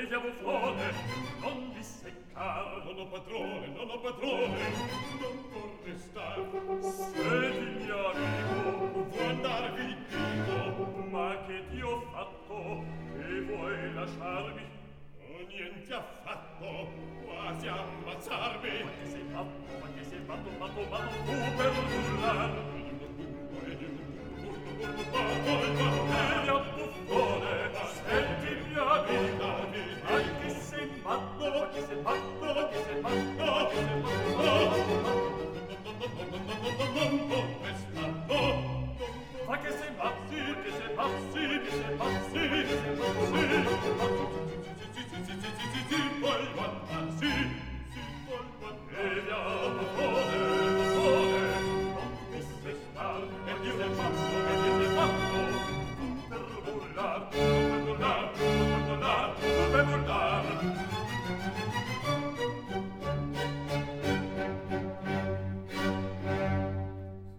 via buffone, non vi seccar. Non ho padrone, non ho padrone, non vorrei star. Senti mio amico, Vuoi andarvi, dico, ma che ti ho fatto, che vuoi lasciarmi? oh, niente affatto, quasi ammazzarmi. Ma che sei fatto, ma che sei fatto, tu per burlar? Via buffone, senti mio amico, ma che sei fatto, ma che sei fatto, ma che sei fatto, ma che sei fatto? Ma che sei pazzi, che sei pazzi, che sei pazzi, che sei pazzi, Voglio andarsi, e via buffone, buffone, non ti sei star, e ti sei fatto, tu per burlar.